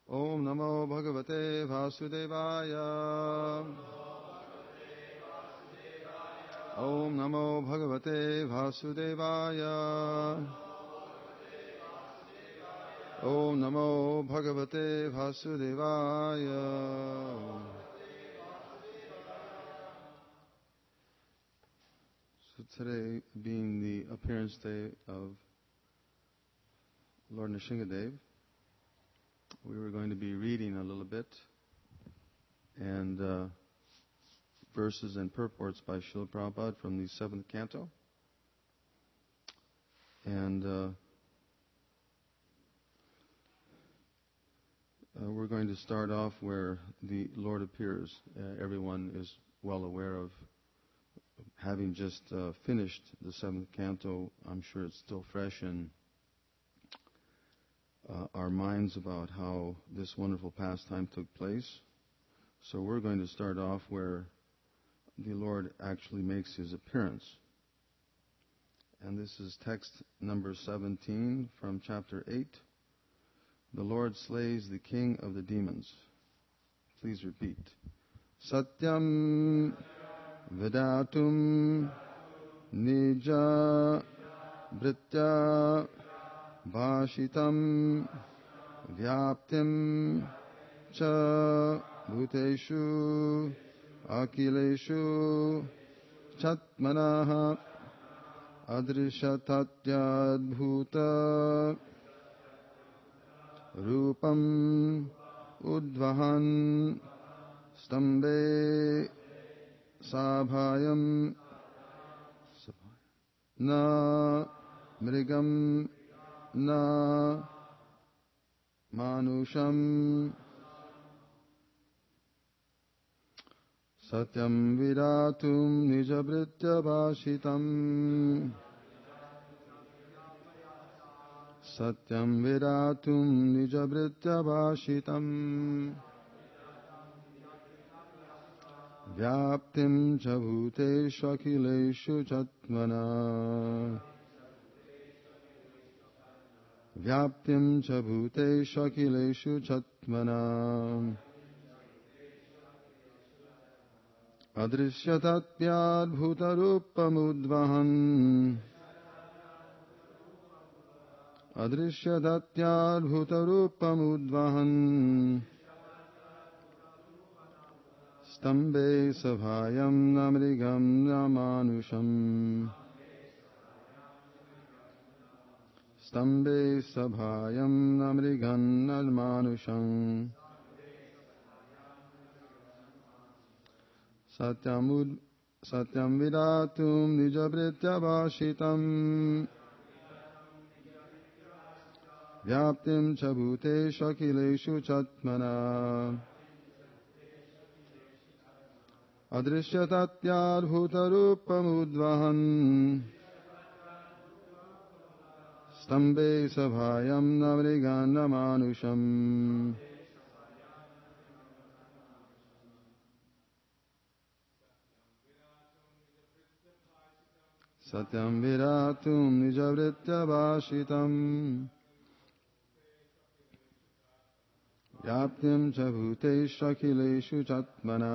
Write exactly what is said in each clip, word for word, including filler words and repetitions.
Om Namo Bhagavate Vasudevaya. Om Namo Bhagavate Vasudevaya. Om Namo Bhagavate Vasudevaya. So today being the appearance day of Lord Nrsingadev, we were going to be reading a little bit and uh, verses and purports by Srila Prabhupada from the seventh canto. And uh, uh, we're going to start off where the Lord appears. Uh, everyone is well aware of having just uh, finished the seventh canto. I'm sure it's still fresh in uh, our minds about how this wonderful pastime took place. So we're going to start off where the Lord actually makes His appearance. And this is text number seventeen from chapter eight. The Lord slays the king of the demons. Please repeat. Satyam Vedatum Nija Britya Bhashitam Vyaptim Cha Bhuteshu Akileshu Chatmanaha Adrishatatyadbhuta Rupam Udvahan Stambe Sabhayam Na Mrigam Na Manusham Satyam Viratum Nijabritya Bhashitam Satyam Viratum Nijabritya Bhashitam Vyaptim Chabhuteshu Akileshu Chatmana Vyaptim Chabhuteshu Akileshu Chatmana Adrishyatatvyadbhutarupamudvahan Adrishyatatvyadbhutarupamudvahan Stambe Sabhayam Namrigam Namanusham Stambe Sabhayam Namrigam Namanusham Satyamud Satyam Viratum Nijabritya Bhashitam Vyaptim Chabhuteshu Akileshu Chatmana Adrishyatatvyadbhutarupamudvahan Stambe Sabhayam Namrigam Namanusham Satyam Viratum Nijavritya Bhashitam Vyaptim Chabhuteshu Akileshu Chatmana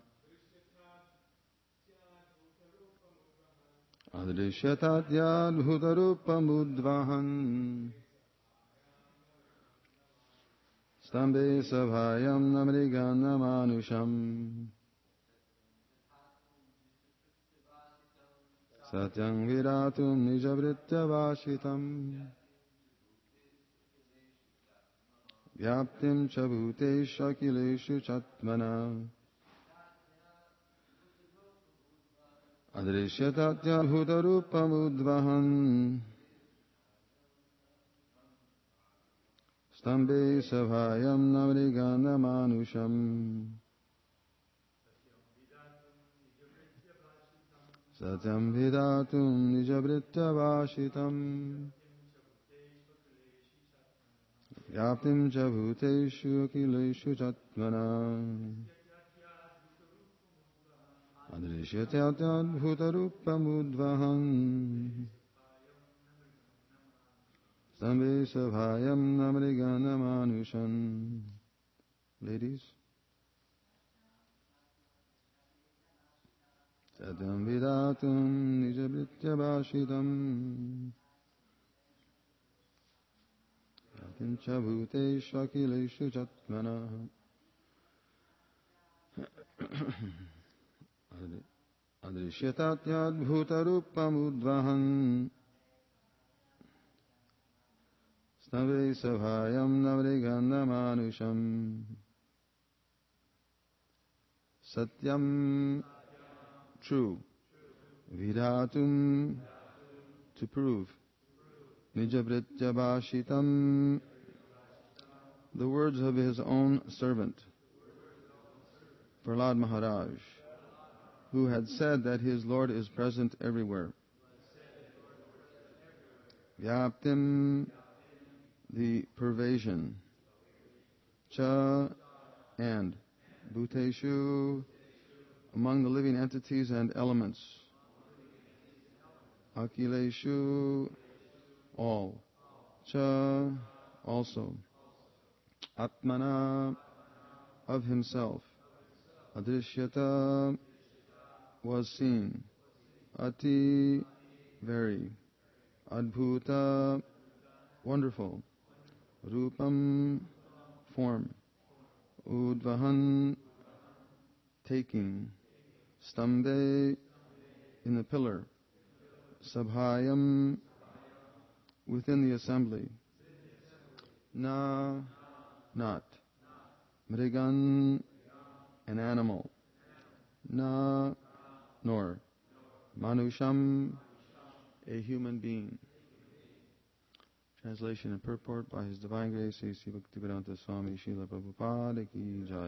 Adrishyatatvyadbhutarupamudvahan Stambe Sabhayam Namrigam Namanusham Satyam Viratum Nijavritya Bhashitam Vyaptim Chabhuteshu Akileshu Chatmana Adrishyatatvyadbhutarupamudvahan Stambe Sabhayam Namrigam Namanusham Satyam Vidatum Nijabritya Bhashitam Vyaptim Chabhuteshu Akileshu Chatmana Adrishyatatvyadbhutarupamudvahan Stambe Sabhayam Namrigam Namanusham Ladies? Satyam vidatum nijabritya bhashitam yakincha bhuteshu akileshu chatmana adrishyatatyad bhutarupamudvahan snave savayam navrigandamanusham satyam, true, vidatum, to prove, nijabritya bhashitam, the words of his own servant, Prahlad Maharaj, who had said that his Lord is present everywhere. Vyaptim, the pervasion, cha, and, bhuteshu, among the living entities and elements, akileshu, all, cha, also, atmana, of himself, adrishyata, was seen, ati, very, adbhuta, wonderful, rupam, form, udvahan, taking, stambe, in the pillar, sabhayam, within the assembly, na, not, mrigan, an animal, na, nor, manusham, a human being. Translation and purport by His Divine Grace A C Bhaktivedanta Swami Srila Prabhupada Ki Jai.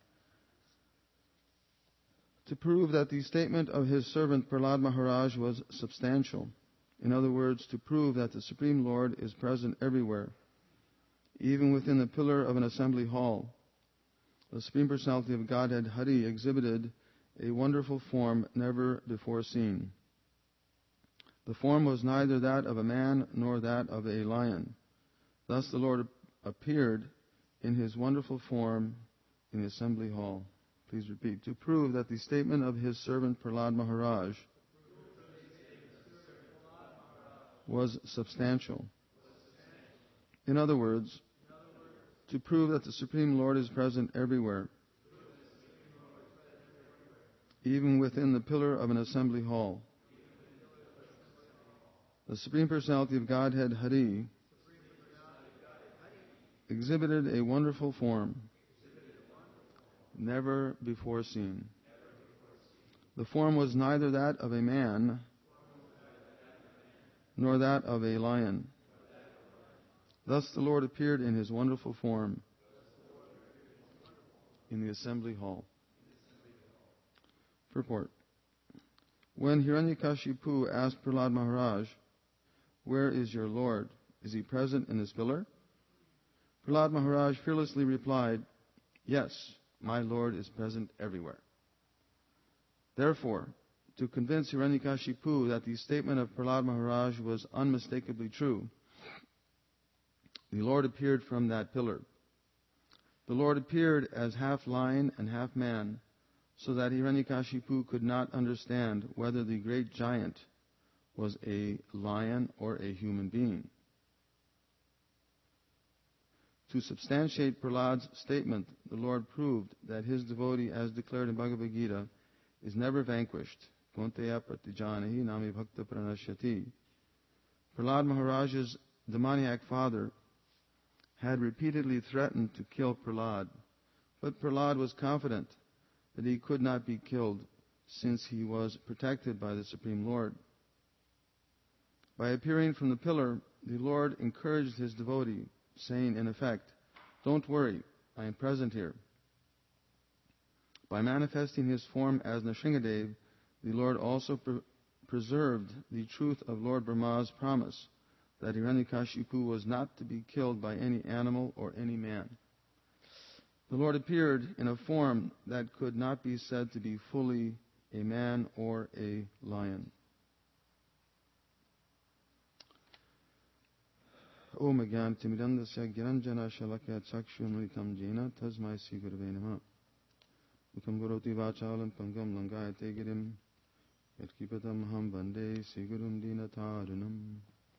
To prove that the statement of his servant Prahlad Maharaj was substantial, in other words, to prove that the Supreme Lord is present everywhere, even within the pillar of an assembly hall, the Supreme Personality of Godhead Hari exhibited a wonderful form never before seen. The form was neither that of a man nor that of a lion. Thus the Lord appeared in his wonderful form in the assembly hall. Please repeat. To prove that the statement of his servant Prahlad Maharaj was substantial. In other words, to prove that the Supreme Lord is present everywhere, even within the pillar of an assembly hall. The Supreme Personality of Godhead Hari exhibited a wonderful form never before seen. The form was neither that of a man nor that of a lion. Thus the Lord appeared in his wonderful form in the assembly hall. Purport. When Hiranyakashipu asked Prahlad Maharaj, "Where is your Lord? Is he present in this pillar?" Prahlad Maharaj fearlessly replied, "Yes, my Lord is present everywhere." Therefore, to convince Hiranyakashipu that the statement of Prahlad Maharaj was unmistakably true, the Lord appeared from that pillar. The Lord appeared as half lion and half man, so that Hiranyakashipu could not understand whether the great giant was a lion or a human being. To substantiate Prahlad's statement, the Lord proved that his devotee, as declared in Bhagavad Gita, is never vanquished. Kunteya pratijanahi nami bhakta pranashyati. Prahlad Maharaj's demoniac father had repeatedly threatened to kill Prahlad, but Prahlad was confident that he could not be killed since he was protected by the Supreme Lord. By appearing from the pillar, the Lord encouraged his devotee, saying in effect, "Don't worry, I am present here." By manifesting his form as Nrsingadev, the Lord also pre- preserved the truth of Lord Brahma's promise that Hiranyakashipu was not to be killed by any animal or any man. The Lord appeared in a form that could not be said to be fully a man or a lion. Om Gyan Timidandasya Gyananjana Shalakya Chakshunritam Jena Tasmai Sri Gurave Namah. Ukam Guroti Vachalam Pangam Langayate Girim Yatkipatam Ham Vande Sri Gurum Dinataranam.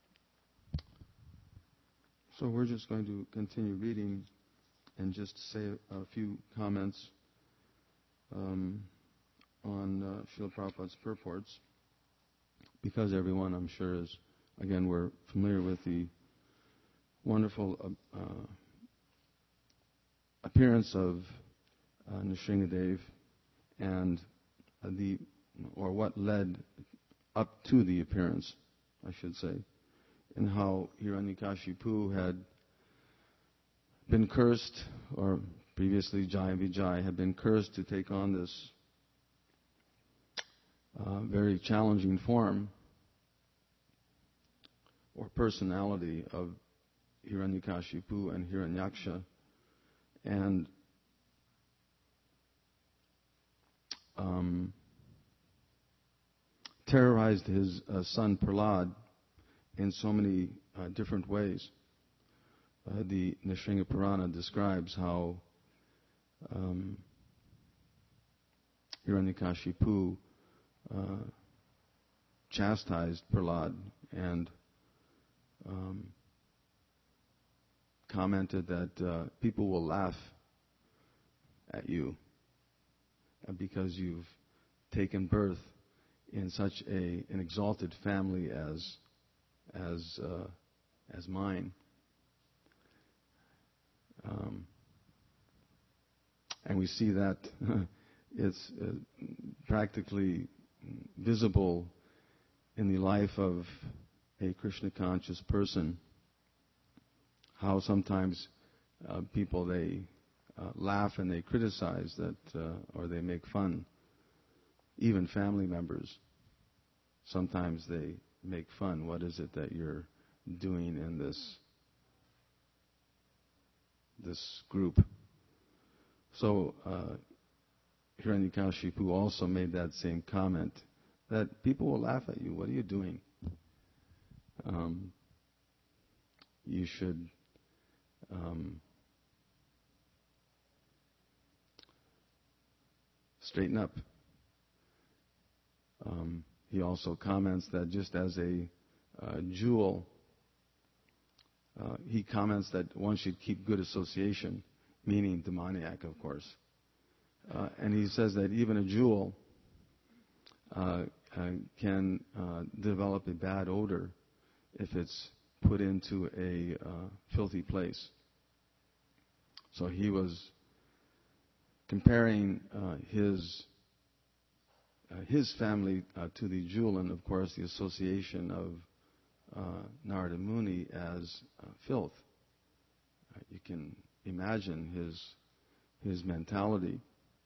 So we're just going to continue reading and just say a few comments um, on uh, Srila Prabhupada's purports, because everyone, I'm sure, is, again, we're familiar with the wonderful uh, uh, appearance of uh, Nrsingadev and uh, the, or what led up to the appearance, I should say, and how Hiranyakashipu had been cursed, or previously Jaya Vijay had been cursed to take on this uh, very challenging form or personality of Hiranyakashipu and Hiranyaksha, and um, terrorized his uh, son Prahlad in so many uh, different ways. Uh, the Nrsinga Purana describes how um, Hiranyakashipu uh, chastised Prahlad and um, commented that uh, people will laugh at you uh, because you've taken birth in such a an exalted family as as uh, as mine. Um, and we see that it's uh, practically visible in the life of a Krishna conscious person, how sometimes uh, people, they uh, laugh and they criticize that, uh, or they make fun. Even family members, sometimes they make fun. What is it that you're doing in this this group? So uh, Hiranyakashipu also made that same comment, that people will laugh at you. What are you doing? Um, you should um, straighten up. Um, he also comments that just as a uh, jewel, uh, he comments that one should keep good association, meaning demoniac, of course. Uh, and he says that even a jewel uh, uh, can uh, develop a bad odor if it's put into a uh, filthy place. So he was comparing uh, his uh, his family uh, to the jewel, and of course the association of uh, Narada Muni as uh, filth. Uh, you can imagine his his mentality.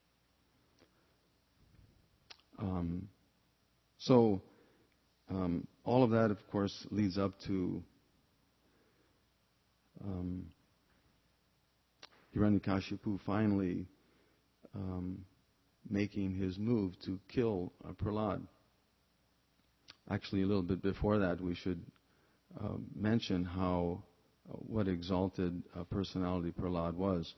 Um, so um, all of that, of course, leads up to um, Hiranyakashipu finally um, making his move to kill uh, Prahlad. Actually, a little bit before that, we should uh, mention how uh, what exalted uh, personality Prahlad was.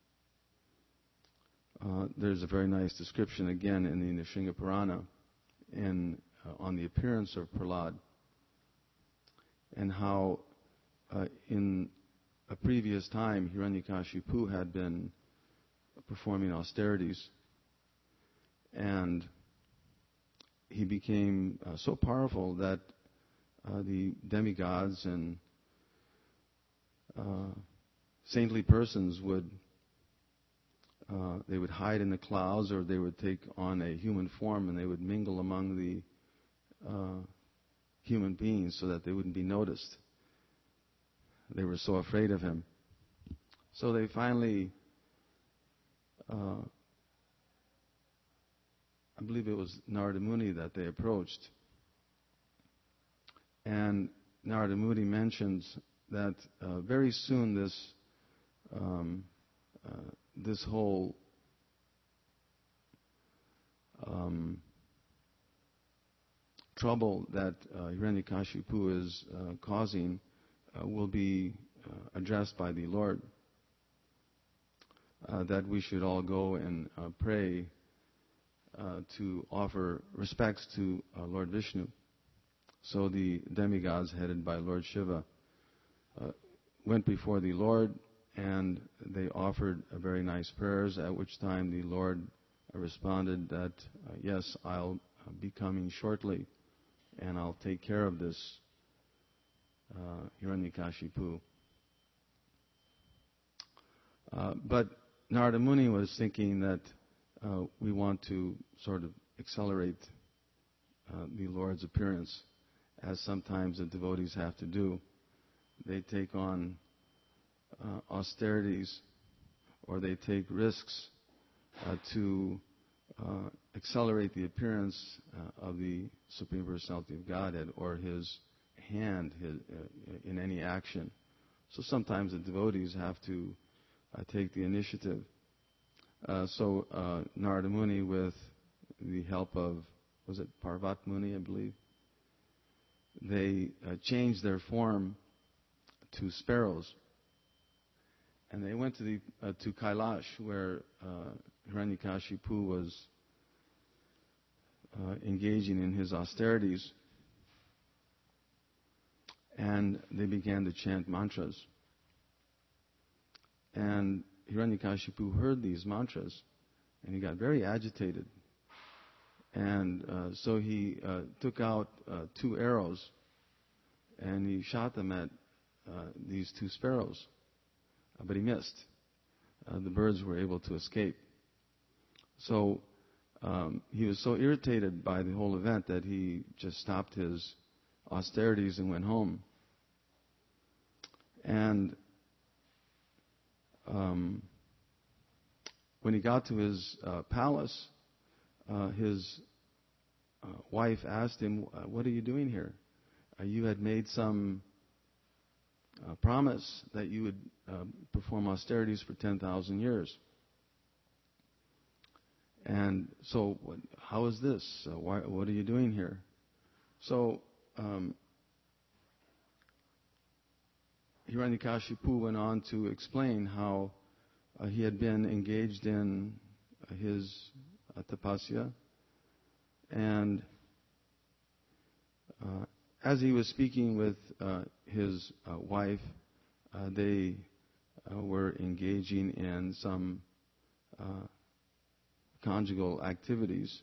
Uh, there's a very nice description again in the Nrsinga Purana in, uh, on the appearance of Prahlad, and how uh, in a previous time Hiranyakashipu had been performing austerities, and he became uh, so powerful that uh, the demigods and uh, saintly persons would uh, they would hide in the clouds, or they would take on a human form and they would mingle among the uh, human beings so that they wouldn't be noticed. They were so afraid of him. So they finally, uh, I believe it was Narada Muni that they approached. And Narada Muni mentions that uh, very soon this um, uh, this whole um, trouble that uh, Hiranyakashipu is uh, causing uh, will be uh, addressed by the Lord. Uh, that we should all go and uh, pray uh, to offer respects to uh, Lord Vishnu. So the demigods headed by Lord Shiva uh, went before the Lord, and they offered uh, very nice prayers, at which time the Lord uh, responded that, uh, yes, I'll uh, be coming shortly, and I'll take care of this uh, Hiranyakashipu. Uh, but Narada Muni was thinking that uh, we want to sort of accelerate uh, the Lord's appearance, as sometimes the devotees have to do. They take on uh, austerities, or they take risks uh, to uh, accelerate the appearance uh, of the Supreme Personality of Godhead, or His hand his, uh, in any action. So sometimes the devotees have to uh, take the initiative. Uh, so uh, Narada Muni, with the help of, was it Parvat Muni, I believe, they uh, changed their form to sparrows, and they went to the uh, to Kailash, where uh, Hiranyakashipu was uh, engaging in his austerities, and they began to chant mantras. And Hiranyakashipu heard these mantras, and he got very agitated. And uh, so he uh, took out uh, two arrows, and he shot them at uh, these two sparrows. Uh, but he missed. Uh, the birds were able to escape. So um, he was so irritated by the whole event that he just stopped his austerities and went home. And um, when he got to his uh, palace, uh, his uh, wife asked him, uh, "What are you doing here? Uh, you had made some uh, promise that you would uh, perform austerities for ten thousand years. And so, what, how is this? Uh, why, what are you doing here?" So, um, Hiranyakashipu went on to explain how uh, he had been engaged in uh, his uh, tapasya, and uh, as he was speaking with uh, his uh, wife, uh, they uh, were engaging in some uh, conjugal activities.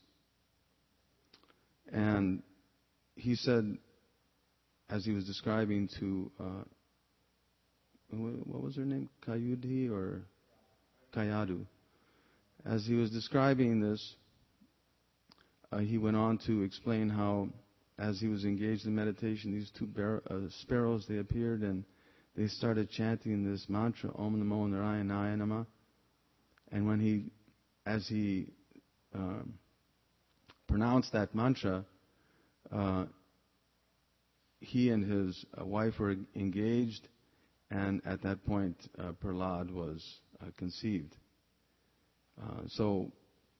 And he said, as he was describing to, uh, what was her name? Kayudhi or Kayadu? As he was describing this, uh, he went on to explain how, as he was engaged in meditation, these two bar- uh, sparrows, they appeared and they started chanting this mantra, Om Namo Narayanaya Namah. And when he, as he um, pronounced that mantra, uh, he and his uh, wife were engaged, and at that point, uh, Prahlad was uh, conceived. Uh, so,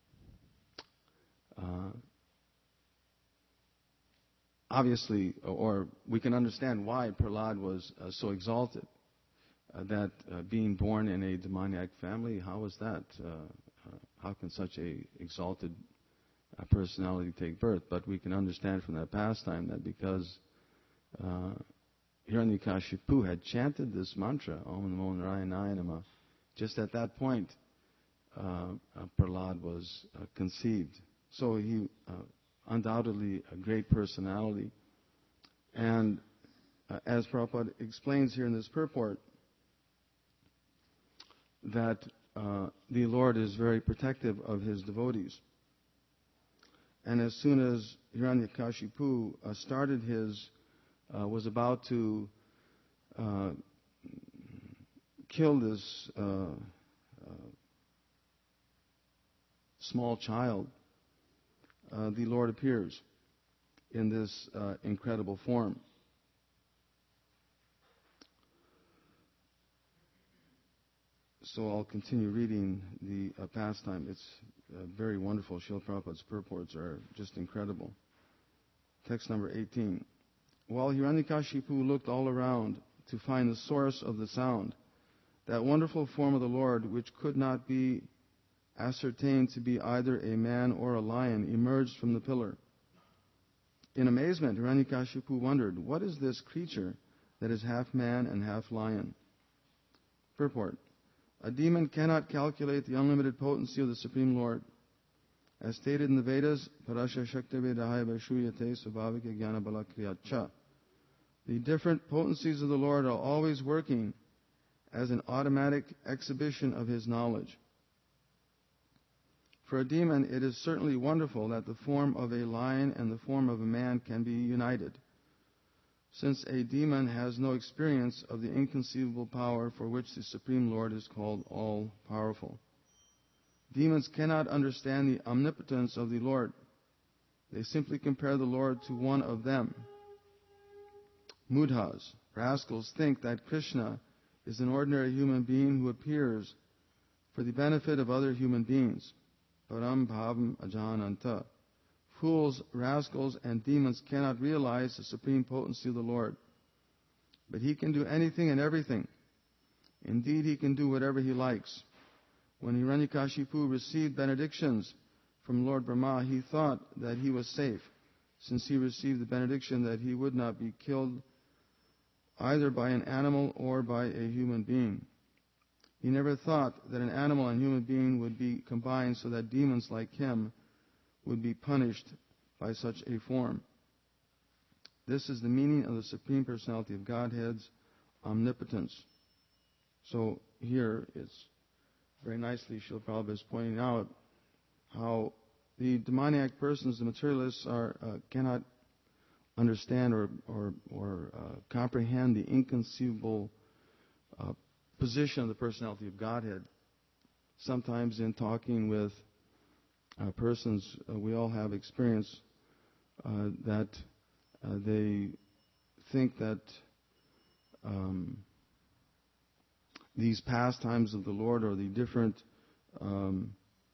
uh, obviously, or we can understand why Prahlad was uh, so exalted. Uh, that uh, being born in a demoniac family, how is that? Uh, uh, how can such a exalted uh, personality take birth? But we can understand from that pastime that because uh, Hiranyakashipu had chanted this mantra, Om Namo Narayanaya Namah, just at that point, uh, uh, Prahlad was uh, conceived. So he uh, undoubtedly a great personality. And uh, as Prabhupada explains here in this purport, that uh, the Lord is very protective of His devotees. And as soon as Hiranyakashipu uh, started his, uh, was about to uh, kill this uh, uh, small child, uh, the Lord appears in this uh, incredible form. So I'll continue reading the uh, pastime. It's uh, very wonderful. Srila Prabhupada's purports are just incredible. Text number eighteen. While Hiranyakashipu looked all around to find the source of the sound. That wonderful form of the Lord, which could not be ascertained to be either a man or a lion, emerged from the pillar. In amazement, Hiranyakashipu wondered, what is this creature that is half man and half lion? Purport. A demon cannot calculate the unlimited potency of the Supreme Lord. As stated in the Vedas, Parasha Shakti Vedahaya Vaishuyate Svabhavika Jnana Bala Kriyacha. The different potencies of the Lord are always working as an automatic exhibition of His knowledge. For a demon, it is certainly wonderful that the form of a lion and the form of a man can be united, since a demon has no experience of the inconceivable power for which the Supreme Lord is called all-powerful. Demons cannot understand the omnipotence of the Lord. They simply compare the Lord to one of them. Mudhas, rascals, think that Krishna is an ordinary human being who appears for the benefit of other human beings. Param bhavam ajananta. Fools, rascals, and demons cannot realize the supreme potency of the Lord. But He can do anything and everything. Indeed, He can do whatever He likes. When Hiranyakashipu received benedictions from Lord Brahma, he thought that he was safe, since he received the benediction that he would not be killed either by an animal or by a human being. He never thought that an animal and human being would be combined so that demons like him would be punished by such a form. This is the meaning of the Supreme Personality of Godhead's omnipotence. So here it's very nicely Srila Prabhupada is pointing out how the demoniac persons, the materialists, are uh, cannot understand or or, or uh, comprehend the inconceivable uh, position of the personality of Godhead. Sometimes in talking with uh, persons, uh, we all have experience uh, that uh, they think that um, these pastimes of the Lord or the different um,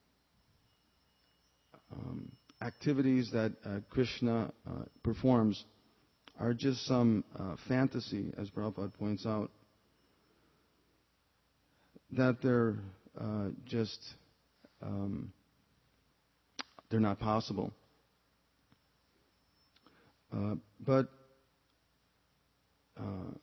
um, activities that uh, Krishna uh, performs are just some uh, fantasy, as Prabhupada points out, that they're uh, just, um, they're not possible. Uh, but uh,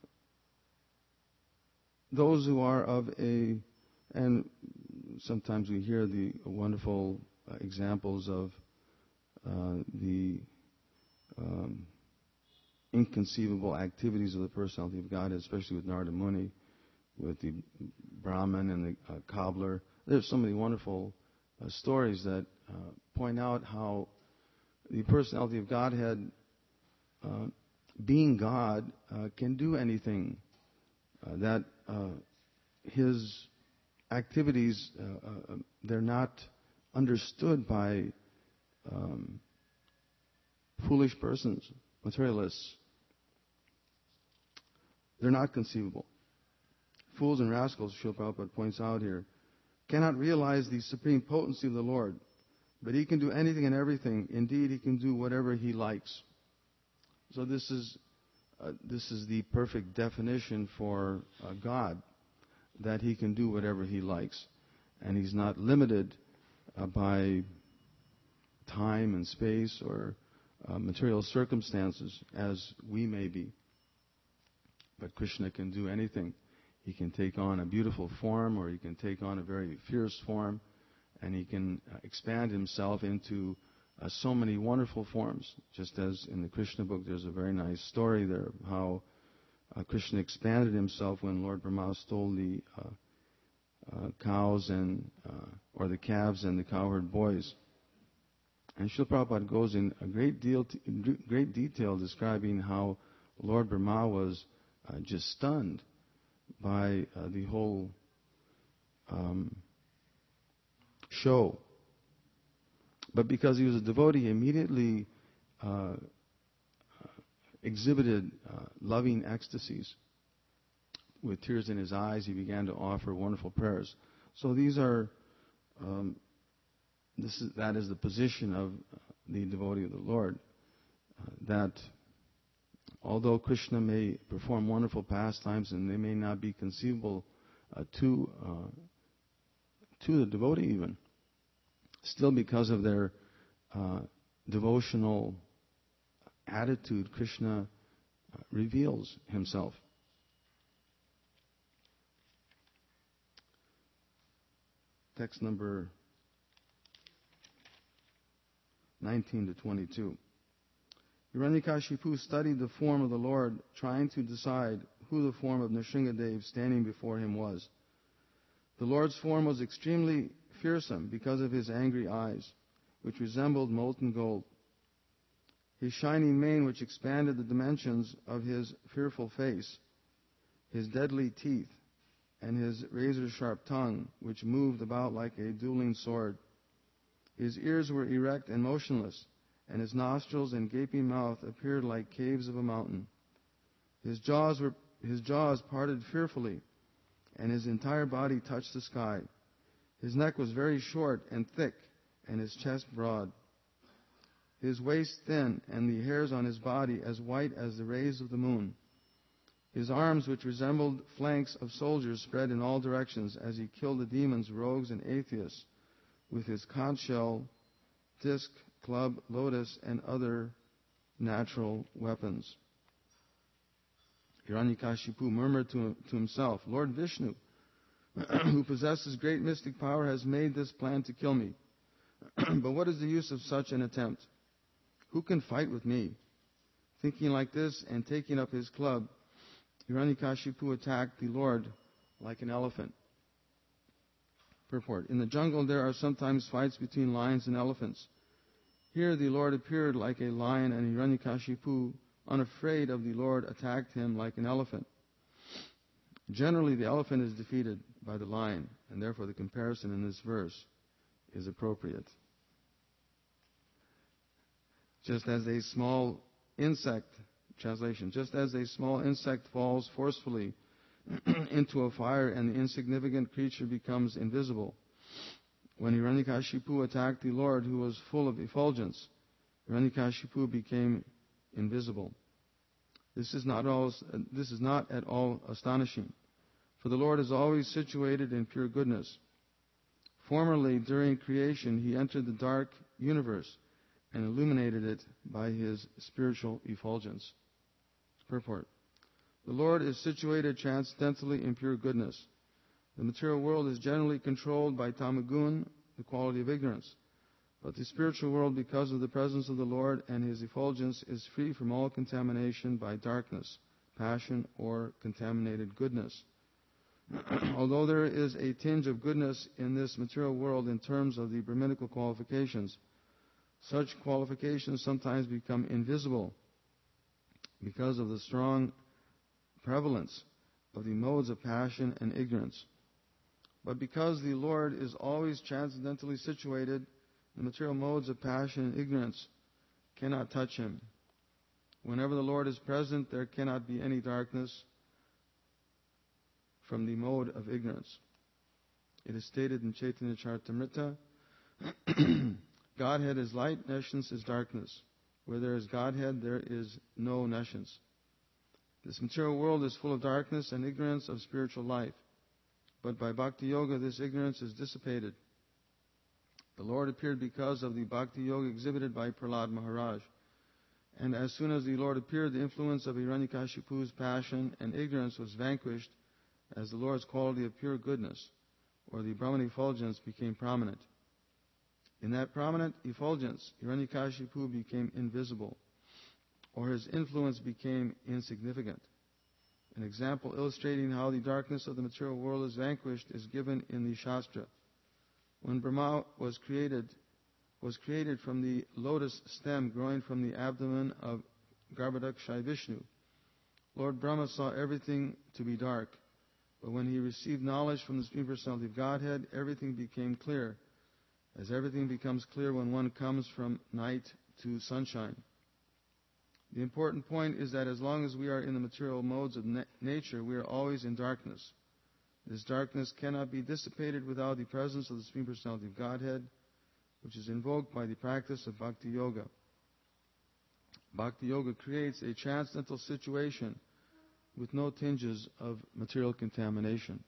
those who are of a, and sometimes we hear the wonderful uh, examples of uh, the um, inconceivable activities of the personality of God, especially with Narada Muni, with the Brahman and the uh, cobbler. There's so many wonderful uh, stories that uh, point out how the personality of Godhead, uh, being God, uh, can do anything. Uh, that uh, His activities, uh, uh, they're not understood by um, foolish persons, materialists. They're not conceivable. Fools and rascals, Srila Prabhupada points out here, cannot realize the supreme potency of the Lord, but He can do anything and everything. Indeed, He can do whatever He likes. So this is uh, this is the perfect definition for uh, God, that He can do whatever He likes, and He's not limited uh, by time and space or uh, material circumstances as we may be. But Krishna can do anything. He can take on a beautiful form, or He can take on a very fierce form, and He can uh, expand Himself into uh, so many wonderful forms. Just as in the Krishna book, there's a very nice story there of how uh, Krishna expanded Himself when Lord Brahma stole the uh, uh, cows and uh, or the calves and the cowherd boys. And Srila Prabhupada goes in a great deal, t- great detail describing how Lord Brahma was uh, just stunned by uh, the whole um, show. But because he was a devotee, he immediately uh, exhibited uh, loving ecstasies. With tears in his eyes, he began to offer wonderful prayers. So these are, um, this is, that is the position of uh, the devotee of the Lord, uh, that although Krishna may perform wonderful pastimes and they may not be conceivable uh, to uh, to the devotee even, still because of their uh, devotional attitude, Krishna uh, reveals himself. Text number nineteen to twenty-two. Hiranyakashipu studied the form of the Lord, trying to decide who the form of Nrsingadev standing before him was. The Lord's form was extremely fearsome because of his angry eyes, which resembled molten gold. His shining mane, which expanded the dimensions of his fearful face, his deadly teeth, and his razor-sharp tongue, which moved about like a dueling sword. His ears were erect and motionless, and his nostrils and gaping mouth appeared like caves of a mountain. His jaws were his jaws parted fearfully, and his entire body touched the sky. His neck was very short and thick, and his chest broad. His waist thin, and the hairs on his body as white as the rays of the moon. His arms, which resembled flanks of soldiers, spread in all directions as he killed the demons, rogues, and atheists with his conch shell, disc, club, lotus, and other natural weapons. Hiranyakashipu murmured to, to himself, Lord Vishnu, who possesses great mystic power, has made this plan to kill me. But what is the use of such an attempt? Who can fight with me? Thinking like this and taking up his club, Hiranyakashipu attacked the Lord like an elephant. Purport. In the jungle there are sometimes fights between lions and elephants. Here the Lord appeared like a lion, and Hiranyakashipu, unafraid of the Lord, attacked him like an elephant. Generally, the elephant is defeated by the lion, and therefore the comparison in this verse is appropriate. Just as a small insect, translation, just as a small insect falls forcefully into a fire and the insignificant creature becomes invisible, when Hiranyakashipu attacked the Lord, who was full of effulgence, Hiranyakashipu became invisible. This is not all, this is not at all astonishing, for the Lord is always situated in pure goodness. Formerly, during creation, he entered the dark universe and illuminated it by his spiritual effulgence. Purport. The Lord is situated transcendently in pure goodness. The material world is generally controlled by tamagun, the quality of ignorance. But the spiritual world, because of the presence of the Lord and his effulgence, is free from all contamination by darkness, passion, or contaminated goodness. Although there is a tinge of goodness in this material world in terms of the Brahminical qualifications, such qualifications sometimes become invisible because of the strong prevalence of the modes of passion and ignorance. But because the Lord is always transcendently situated, the material modes of passion and ignorance cannot touch him. Whenever the Lord is present, there cannot be any darkness from the mode of ignorance. It is stated in Chaitanya Charitamrita, Godhead is light, nescience is darkness. Where there is Godhead, there is no nescience. This material world is full of darkness and ignorance of spiritual life. But by Bhakti Yoga, this ignorance is dissipated. The Lord appeared because of the Bhakti Yoga exhibited by Prahlad Maharaj. And as soon as the Lord appeared, the influence of Hiranyakashipu's passion and ignorance was vanquished as the Lord's quality of pure goodness, or the Brahman effulgence, became prominent. In that prominent effulgence, Hiranyakashipu became invisible, or his influence became insignificant. An example illustrating how the darkness of the material world is vanquished is given in the Shastra. When Brahma was created, was created from the lotus stem growing from the abdomen of Garbhodakshai Vishnu, Lord Brahma saw everything to be dark. But when he received knowledge from the Supreme Personality of Godhead, everything became clear, as everything becomes clear when one comes from night to sunshine. The important point is that as long as we are in the material modes of na- nature, we are always in darkness. This darkness cannot be dissipated without the presence of the Supreme Personality of Godhead, which is invoked by the practice of Bhakti Yoga. Bhakti Yoga creates a transcendental situation with no tinges of material contamination.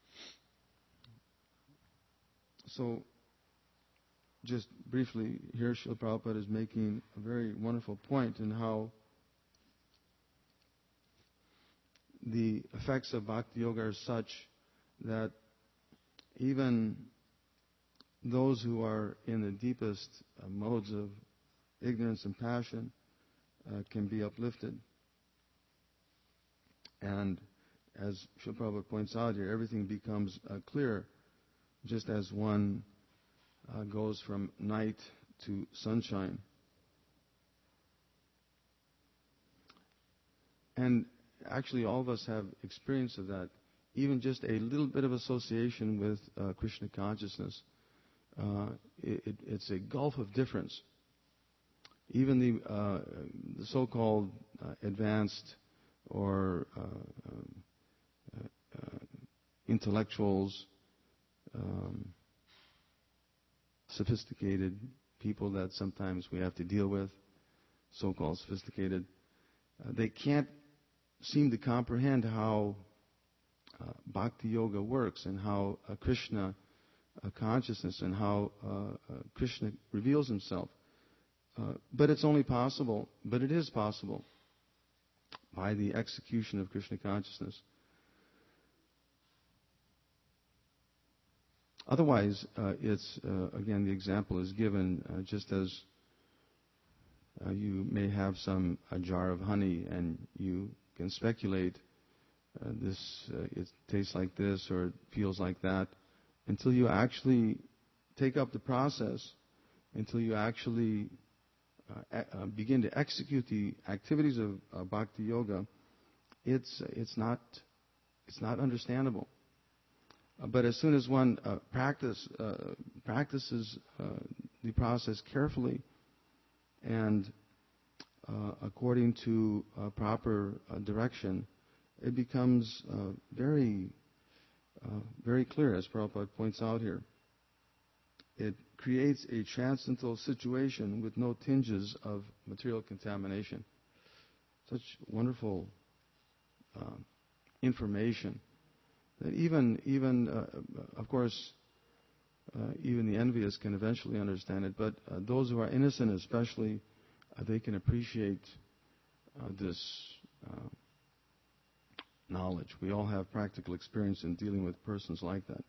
So, just briefly, here Srila Prabhupada is making a very wonderful point in how the effects of Bhakti Yoga are such that even those who are in the deepest uh, modes of ignorance and passion uh, can be uplifted. And as Srila Prabhupada points out here, everything becomes uh, clear just as one uh, goes from night to sunshine. And actually all of us have experience of that. Even just a little bit of association with uh, Krishna consciousness, uh, it, it, it's a gulf of difference. Even the, uh, the so-called uh, advanced or uh, um, uh, uh, intellectuals, um, sophisticated people that sometimes we have to deal with, so-called sophisticated, uh, they can't seem to comprehend how uh, Bhakti Yoga works and how uh, Krishna uh, consciousness and how uh, uh, Krishna reveals himself. Uh, but it's only possible, but it is possible, by the execution of Krishna consciousness. Otherwise, uh, it's, uh, again, the example is given uh, just as uh, you may have some a jar of honey and you can speculate uh, this, uh, it tastes like this or it feels like that, until you actually take up the process, until you actually uh, uh, begin to execute the activities of uh, Bhakti Yoga, it's it's not it's not understandable. Uh, but as soon as one uh, practice uh, practices uh, the process carefully and uh, according to uh, proper uh, direction, it becomes uh, very uh, very clear, as Prabhupada points out here. It creates a transcendental situation with no tinges of material contamination. Such wonderful uh, information that even, even uh, of course, uh, even the envious can eventually understand it, but uh, those who are innocent especially, uh, they can appreciate uh, this uh, knowledge. We all have practical experience in dealing with persons like that.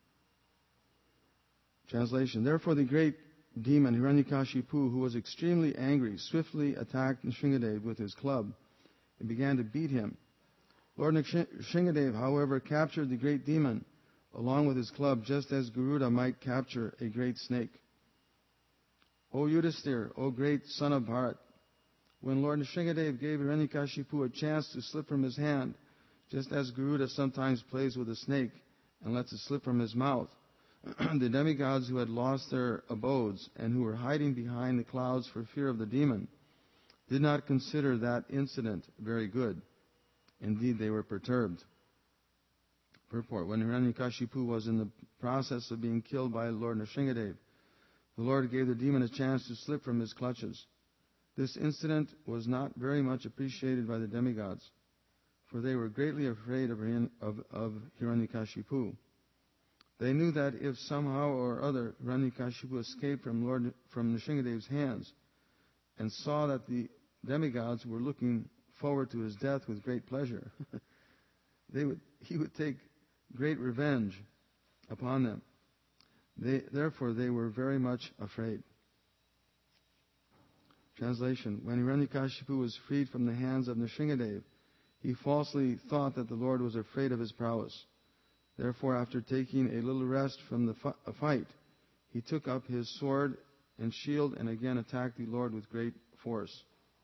Translation. Therefore, the great demon Hiranyakashipu, who was extremely angry, swiftly attacked Nrsingadev with his club and began to beat him. Lord Nrsingadev, however, captured the great demon along with his club, just as Garuda might capture a great snake. O Yudhisthira, O great son of Bharat, when Lord Nrsingadev gave Hiranyakashipu a chance to slip from his hand, just as Garuda sometimes plays with a snake and lets it slip from his mouth, the demigods who had lost their abodes and who were hiding behind the clouds for fear of the demon did not consider that incident very good. Indeed, they were perturbed. Purport. When Hiranyakashipu was in the process of being killed by Lord Nrsingadev, the Lord gave the demon a chance to slip from his clutches. This incident was not very much appreciated by the demigods, for they were greatly afraid of, of, of Hiranyakashipu. They knew that if somehow or other Hiranyakashipu escaped from Lord from Nrsingadev's hands and saw that the demigods were looking forward to his death with great pleasure, they would, he would take great revenge upon them. They, therefore, they were very much afraid. Translation. When Hiranyakashipu was freed from the hands of Nrsingadev, he falsely thought that the Lord was afraid of his prowess. Therefore, after taking a little rest from the fu- fight, he took up his sword and shield and again attacked the Lord with great force.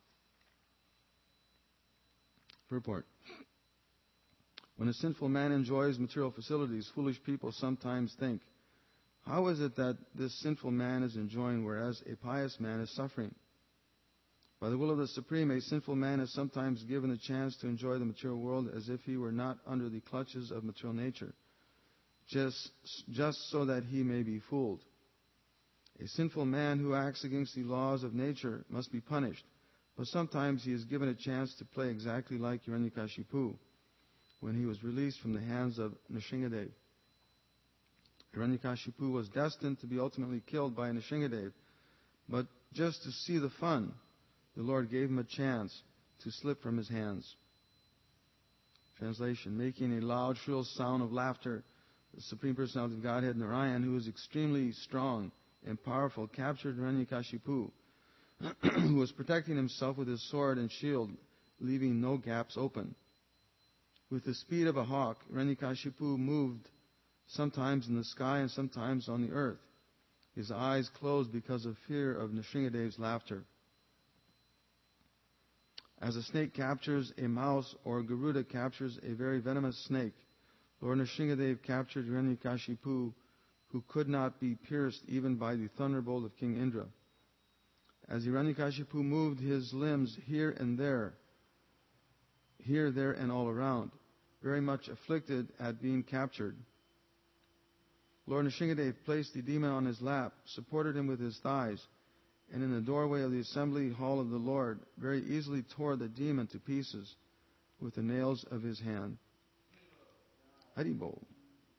Purport. When a sinful man enjoys material facilities, foolish people sometimes think, how is it that this sinful man is enjoying whereas a pious man is suffering? By the will of the Supreme, a sinful man is sometimes given the chance to enjoy the material world as if he were not under the clutches of material nature, just, just so that he may be fooled. A sinful man who acts against the laws of nature must be punished, But sometimes he is given a chance to play exactly like Hiranyakashipu when he was released from the hands of Nrsingadev. Hiranyakashipu was destined to be ultimately killed by Nrsingadev, but just to see the fun, the Lord gave him a chance to slip from his hands. Translation: making a loud, shrill sound of laughter, the Supreme Personality of Godhead, Narayan, who is extremely strong and powerful, captured Hiranyakashipu, who was protecting himself with his sword and shield, leaving no gaps open. With the speed of a hawk, Hiranyakashipu moved sometimes in the sky and sometimes on the earth. His eyes closed because of fear of Nrsingadev's laughter. As a snake captures a mouse or Garuda captures a very venomous snake, Lord Nrsingadev captured Hiranyakashipu, who could not be pierced even by the thunderbolt of King Indra. As Hiranyakashipu moved his limbs here and there, here, there, and all around, very much afflicted at being captured, Lord Nrsingadev placed the demon on his lap, supported him with his thighs, and in the doorway of the assembly hall of the Lord, very easily tore the demon to pieces with the nails of his hand. Haribol.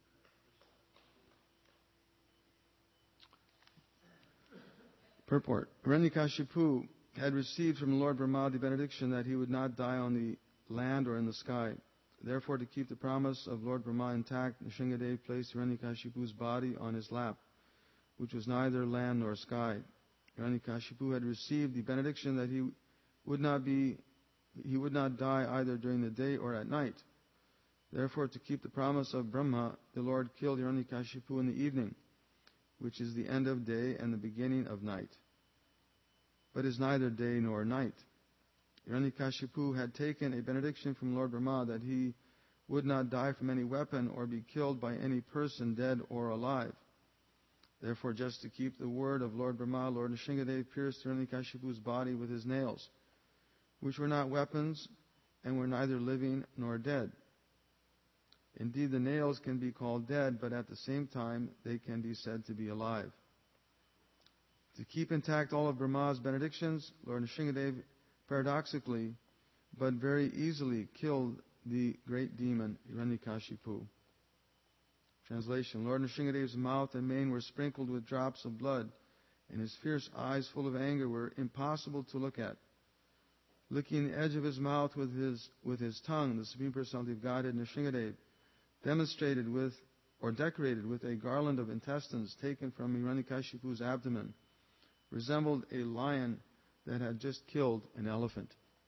Purport. Hiranyakashipu had received from Lord Brahma the benediction that he would not die on the land or in the sky. Therefore, to keep the promise of Lord Brahma intact, Nrsingadev placed Hiranyakashipu's body on his lap, which was neither land nor sky. Hiranyakashipu had received the benediction that he would not be, he would not die either during the day or at night. Therefore, to keep the promise of Brahma, the Lord killed Hiranyakashipu in the evening, which is the end of day and the beginning of night, but is neither day nor night. Hiranyakashipu had taken a benediction from Lord Brahma that he would not die from any weapon or be killed by any person, dead or alive. Therefore, just to keep the word of Lord Brahma, Lord Nrsingadev pierced Hiranyakashipu's body with his nails, which were not weapons and were neither living nor dead. Indeed, the nails can be called dead, but at the same time, they can be said to be alive. To keep intact all of Brahma's benedictions, Lord Nrsingadev paradoxically, but very easily, killed the great demon Hiranyakashipu. Translation: Lord Nrsingadev's mouth and mane were sprinkled with drops of blood, and his fierce eyes full of anger were impossible to look at. Licking the edge of his mouth with his, with his tongue, the Supreme Personality of Godhead, Nrsingadev, demonstrated with, or decorated with a garland of intestines taken from Hiranyakashipu's abdomen, resembled a lion that had just killed an elephant.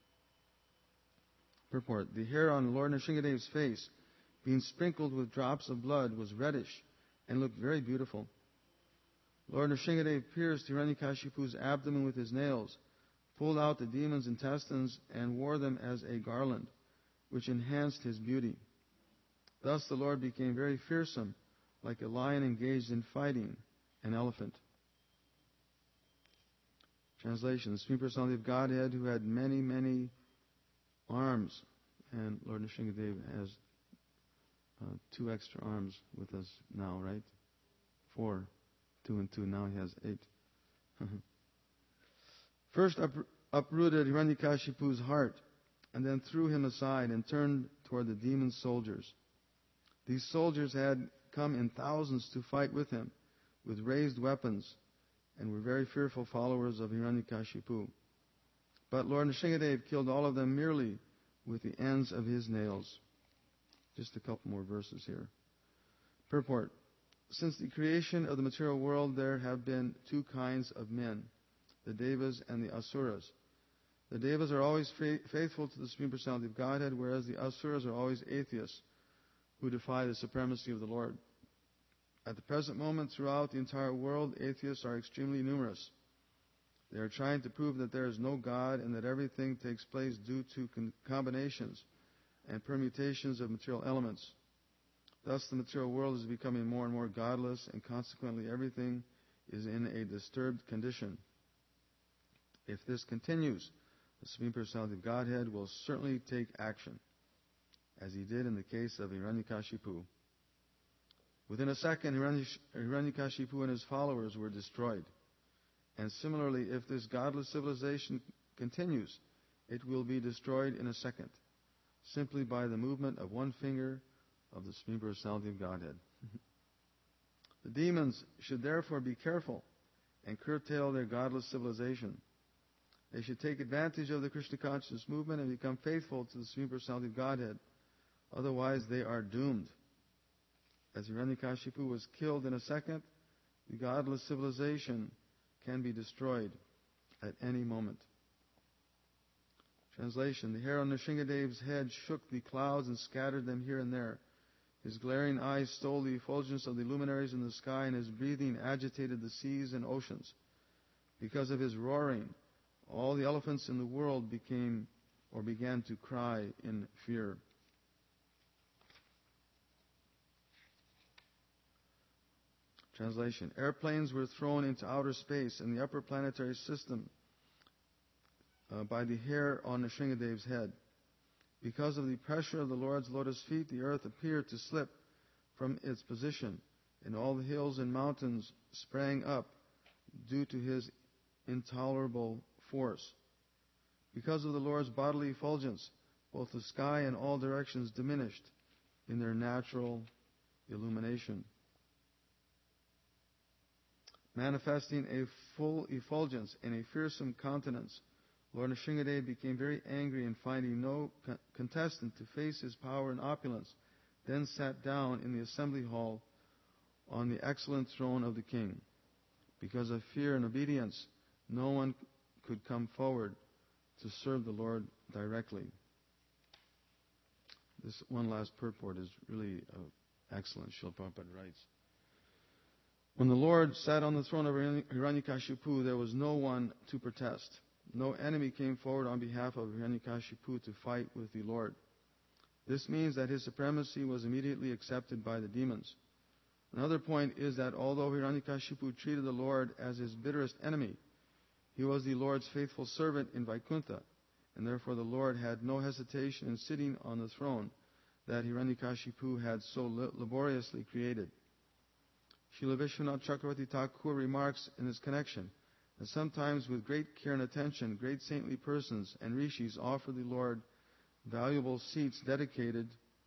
Purport: the hair on Lord Nrsingadev's face, being sprinkled with drops of blood, was reddish and looked very beautiful. Lord Nrsingadev pierced Hiranyakashipu's abdomen with his nails, pulled out the demon's intestines, and wore them as a garland, which enhanced his beauty. Thus the Lord became very fearsome, like a lion engaged in fighting an elephant. Translation: the Supreme Personality of Godhead, who had many, many arms, and Lord Nrsingadev has uh, two extra arms with us now, right? Four. Two and two. Now he has eight. First up, uprooted Hiranyakashipu's heart, and then threw him aside and turned toward the demon soldiers. These soldiers had come in thousands to fight with him, with raised weapons, and were very fearful followers of Hiranyakashipu. But Lord Nrsingadev killed all of them merely with the ends of his nails. Just a couple more verses here. Purport: since the creation of the material world, there have been two kinds of men, the Devas and the Asuras. The Devas are always fa- faithful to the Supreme Personality of Godhead, whereas the Asuras are always atheists who defy the supremacy of the Lord. At the present moment, throughout the entire world, atheists are extremely numerous. They are trying to prove that there is no God and that everything takes place due to con- combinations and permutations of material elements. Thus, the material world is becoming more and more godless, and consequently everything is in a disturbed condition. If this continues, the Supreme Personality of Godhead will certainly take action, as he did in the case of Hiranyakashipu. Within a second, Hiranyakashipu and his followers were destroyed. And similarly, if this godless civilization continues, it will be destroyed in a second, simply by the movement of one finger of the Supreme Personality of Godhead. The demons should therefore be careful and curtail their godless civilization. They should take advantage of the Krishna consciousness movement and become faithful to the Supreme Personality of Godhead. Otherwise, they are doomed. As Hiranyakashipu was killed in a second, the godless civilization can be destroyed at any moment. Translation: the hair on Nrsingadev's head shook the clouds and scattered them here and there. His glaring eyes stole the effulgence of the luminaries in the sky, and his breathing agitated the seas and oceans. Because of his roaring, all the elephants in the world became or began to cry in fear. Translation: airplanes were thrown into outer space and the upper planetary system uh, by the hair on Nrsingadev's head. Because of the pressure of the Lord's lotus feet, the earth appeared to slip from its position, and all the hills and mountains sprang up due to his intolerable force. Because of the Lord's bodily effulgence, both the sky and all directions diminished in their natural illumination. Manifesting a full effulgence and a fearsome countenance, Lord Nrsingadev became very angry, and finding no con- contestant to face his power and opulence, then sat down in the assembly hall on the excellent throne of the king. Because of fear and obedience, no one could come forward to serve the Lord directly. This one last purport is really uh, excellent. Srila Prabhupada writes, when the Lord sat on the throne of Hiranyakashipu, there was no one to protest. No enemy came forward on behalf of Hiranyakashipu to fight with the Lord. This means that his supremacy was immediately accepted by the demons. Another point is that although Hiranyakashipu treated the Lord as his bitterest enemy, he was the Lord's faithful servant in Vaikuntha, and therefore the Lord had no hesitation in sitting on the throne that Hiranyakashipu had so laboriously created. Srila Vishwanath Chakravarti Thakur remarks in this connection that sometimes with great care and attention, great saintly persons and rishis offer the Lord valuable seats dedicated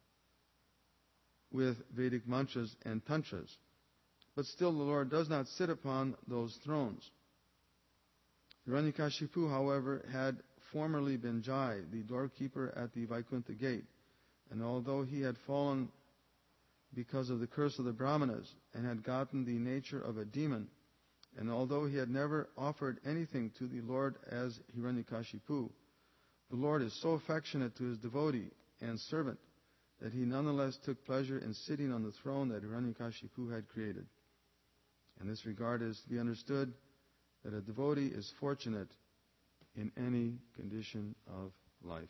with Vedic mantras and tantras. But still the Lord does not sit upon those thrones. Hiranyakashipu, however, had formerly been Jai, the doorkeeper at the Vaikuntha gate, and although he had fallen because of the curse of the Brahmanas and had gotten the nature of a demon, and although he had never offered anything to the Lord as Hiranyakashipu, the Lord is so affectionate to his devotee and servant that he nonetheless took pleasure in sitting on the throne that Hiranyakashipu had created. In this regard, it is to be understood that a devotee is fortunate in any condition of life.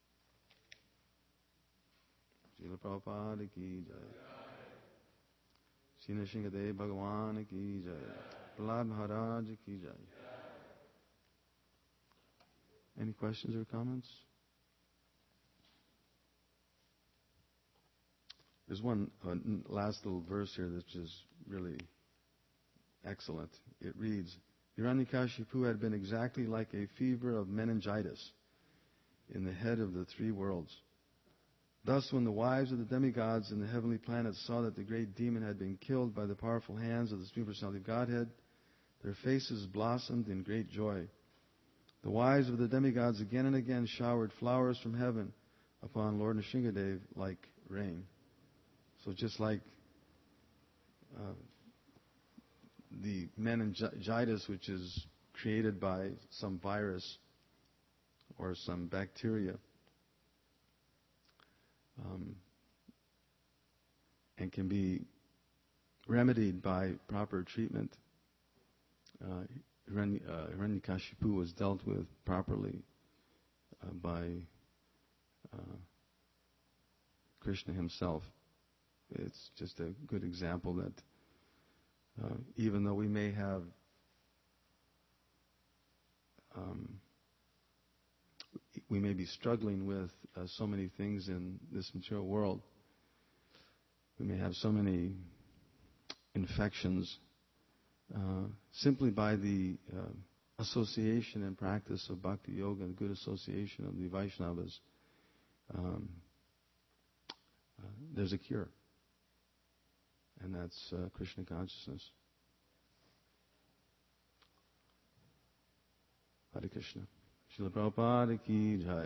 Srila Prabhupada ki jai. Sri Nrsingadev Bhagavan ki jai. Prahlad Maharaj ki jai. Any questions or comments? There's one uh, last little verse here that's just really excellent. It reads, Hiranyakashipu had been exactly like a fever of meningitis in the head of the three worlds. Thus, when the wives of the demigods in the heavenly planets saw that the great demon had been killed by the powerful hands of the Supreme Personality of Godhead, their faces blossomed in great joy. The wives of the demigods again and again showered flowers from heaven upon Lord Nrsingadev like rain. So just like uh, the meningitis, which is created by some virus or some bacteria, um, and can be remedied by proper treatment, uh, Hiranyakashipu was dealt with properly uh, by uh, Krishna himself. It's just a good example that uh, even though we may have um, we may be struggling with uh, so many things in this material world, we may have so many infections, uh, simply by the uh, association and practice of Bhakti Yoga, and good association of the Vaishnavas, um, uh, there's a cure. And that's uh, Krishna consciousness. Hare Krishna. Srila Prabhupada ki jai.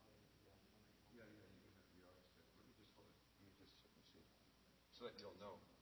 So that you'll know.